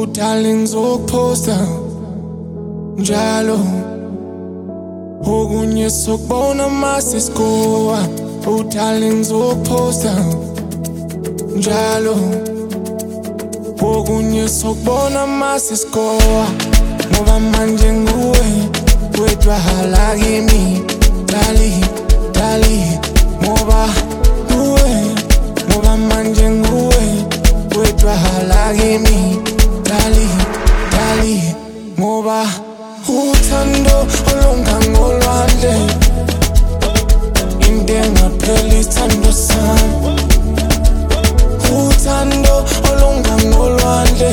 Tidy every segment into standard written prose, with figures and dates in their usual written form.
darling ngizokuphosta njalo okunye sokubona masesikowa. Oh darling ngizokuphosta njalo okunye sokubona masesikowa. Ngoba manje nguwe wedwa halakimi dali ngoba manje nguwe wedwa halakimi dali ngoba uthando olunga ngolwandle intenga phela ithando sami. Uthando olunga ngolwandle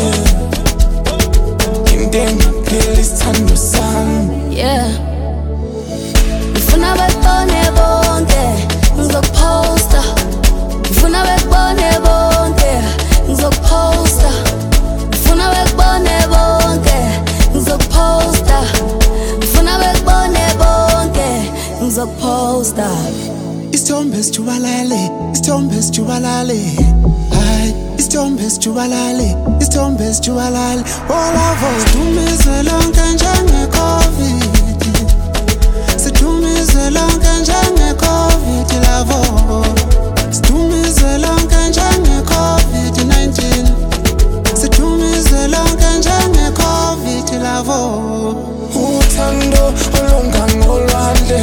intenga phela ithando sami. Yeah, ngifuna bekubone bonke ngizokuphosta. Ngifuna bekubone bonke ngizokuphosta. Ngifuna bekubone bonke ngizokuphosta. Ngifuna bekubone bonke ngizokuphosta. Isithombe sijubalale, isithombe sijubalale. Hayi, isithombe sijubalale, isithombe sijubalale. Olavo sidumize lonke njenge-COVID. Sidumize lonke njenge-COVID lavo. Sidumize lonke njenge-COVID-19. Sidumize lonke njenge-COVID lavo. Uthando olunga ngolwandle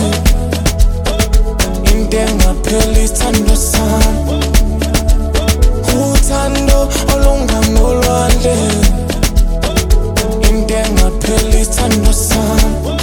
intenga phela ithando sami. Uthando olunga ngolwandle intenga phela ithando sami.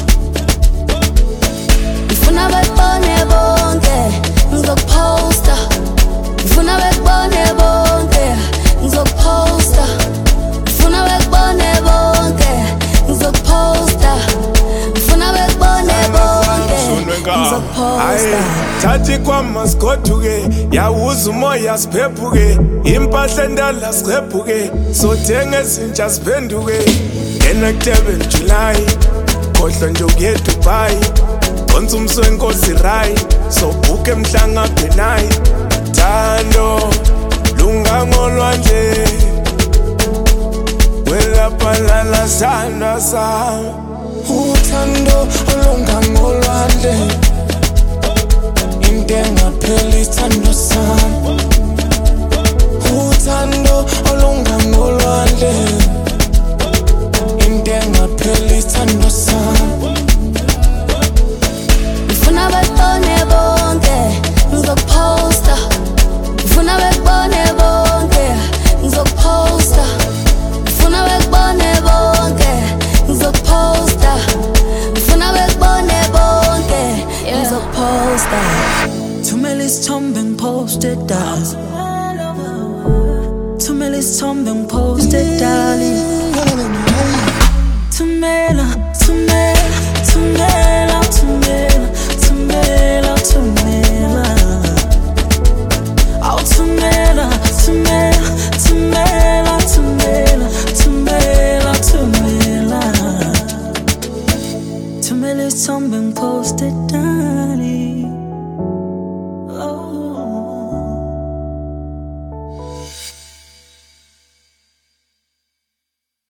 Ngifuna bekubone bonke ngizokuphosta. Ngifuna bekubone bonke ngizokuphosta. Ngifuna bekubone bonke ngizokuphosta. Ngifuna bekubone bonke ngizokuphosta. Thathi kwamasikhoduke yawuza umoya siphephuke. Impahla endala sikhephuke sothenga ezintsha siphenduke. Ngena ku-7 July khohlwa nje ukuya eDubai. Konza umswenkosi rai sobhuke emhlanga bhenayi. Thando lunga ngolwandle welaphalala sandwa sami. Uthando olunga ngolwandle intenga phela ithando sami. Uthando olunga ngolwandle intenga phela ithando sami. Ngifuna bekubone bonke ngizokuphosta. Ngifuna bekubone bonke ngizokuphosta. Ngifuna bekubone bonke ngizokuphosta. Ngifuna bekubone bonke ngizokuphosta. Thumela isithombe ngiposte dance. Thumela isithombe ngiposte darling. Thumela